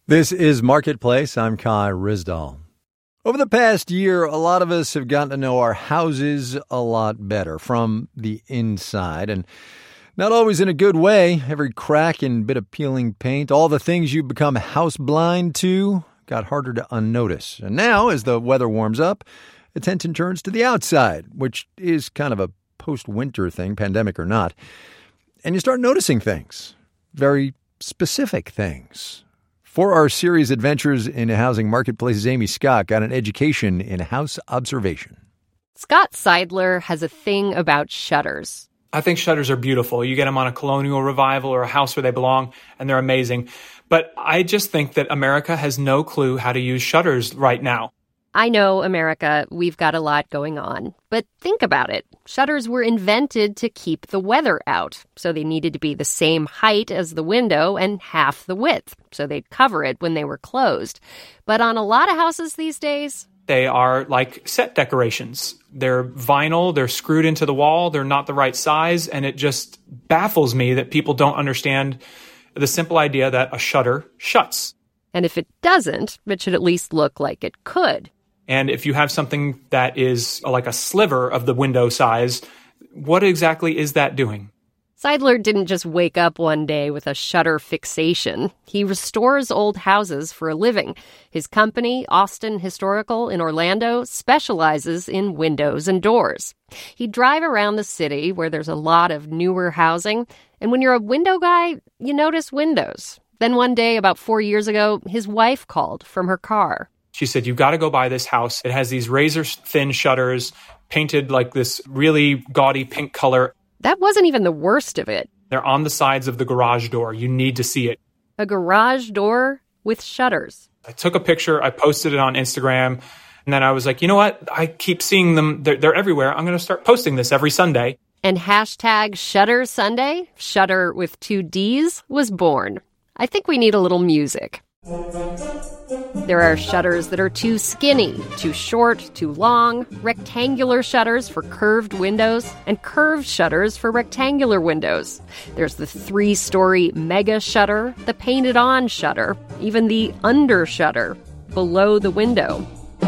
This is Marketplace. I'm Kai Ryssdal. Over the past year, a lot of us have gotten to know our houses a lot better from the inside, and not always in a good way. Every crack and bit of peeling paint, all the things you've become house blind to, got harder to unnotice. And now, as the weather warms up, attention turns to the outside, which is kind of a post-winter thing, pandemic or not. And you start noticing things, very specific things. For our series Adventures in Housing Marketplaces, Amy Scott got an education in house observation. Scott Seidler has a thing about shutters. I think shutters are beautiful. You get them on a colonial revival or a house where they belong, and they're amazing. But I just think that America has no clue how to use shutters right now. I know, America, we've got a lot going on. But think about it. Shutters were invented to keep the weather out. So they needed to be the same height as the window and half the width. So they'd cover it when they were closed. But on a lot of houses these days, they are like set decorations. They're vinyl, they're screwed into the wall, they're not the right size, and it just baffles me that people don't understand the simple idea that a shutter shuts. And if it doesn't, it should at least look like it could. And if you have something that is like a sliver of the window size, what exactly is that doing? Seidler didn't just wake up one day with a shutter fixation. He restores old houses for a living. His company, Austin Historical in Orlando, specializes in windows and doors. He'd drive around the city where there's a lot of newer housing, and when you're a window guy, you notice windows. Then one day, about 4 years ago, his wife called from her car. She said, "You've got to go buy this house. It has these razor-thin shutters, painted like this really gaudy pink color." That wasn't even the worst of it. They're on the sides of the garage door. You need to see it. A garage door with shutters. I took a picture. I posted it on Instagram. And then I was like, you know what? I keep seeing them. They're everywhere. I'm going to start posting this every Sunday. And hashtag Shutter Sunday, Shutter with 2 Ds, was born. I think we need a little music. There are shutters that are too skinny, too short, too long, rectangular shutters for curved windows, and curved shutters for rectangular windows. There's the 3-story mega shutter, the painted-on shutter, even the under shutter, below the window.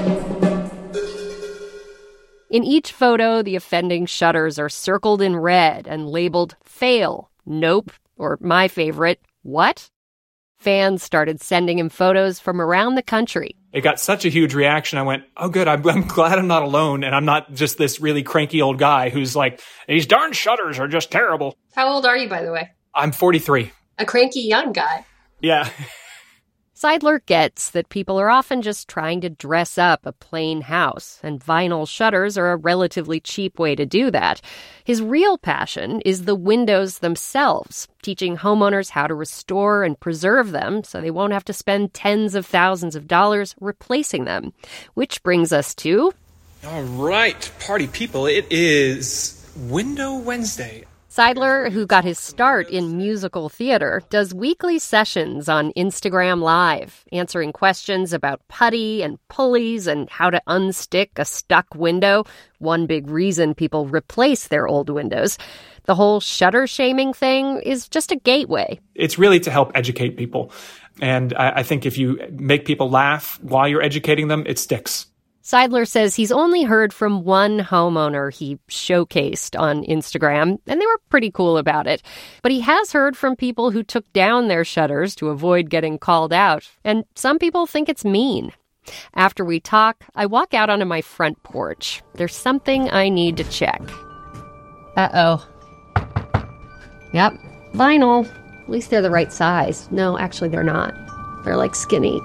In each photo, the offending shutters are circled in red and labeled fail, nope, or my favorite, what? Fans started sending him photos from around the country. It got such a huge reaction. I went, oh, good. I'm glad I'm not alone. And I'm not just this really cranky old guy who's like, these darn shutters are just terrible. How old are you, by the way? I'm 43. A cranky young guy. Yeah. Seidler gets that people are often just trying to dress up a plain house, and vinyl shutters are a relatively cheap way to do that. His real passion is the windows themselves, teaching homeowners how to restore and preserve them so they won't have to spend tens of thousands of dollars replacing them. Which brings us to... All right, party people, it is Window Wednesday. Seidler, who got his start in musical theater, does weekly sessions on Instagram Live, answering questions about putty and pulleys and how to unstick a stuck window, one big reason people replace their old windows. The whole shutter shaming thing is just a gateway. It's really to help educate people. And I think if you make people laugh while you're educating them, it sticks. Seidler says he's only heard from one homeowner he showcased on Instagram, and they were pretty cool about it. But he has heard from people who took down their shutters to avoid getting called out, and some people think it's mean. After we talk, I walk out onto my front porch. There's something I need to check. Uh-oh. Yep, vinyl. At least they're the right size. No, actually they're not. They're like skinny.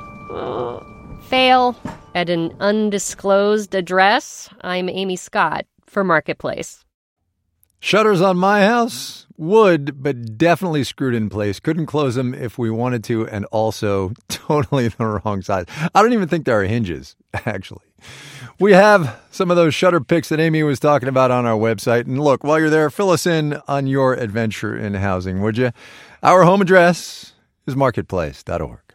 Fail. At an undisclosed address, I'm Amy Scott for Marketplace. Shutters on my house? Wood, but definitely screwed in place. Couldn't close them if we wanted to, and also totally the wrong size. I don't even think there are hinges, actually. We have some of those shutter pics that Amy was talking about on our website. And look, while you're there, fill us in on your adventure in housing, would you? Our home address is marketplace.org.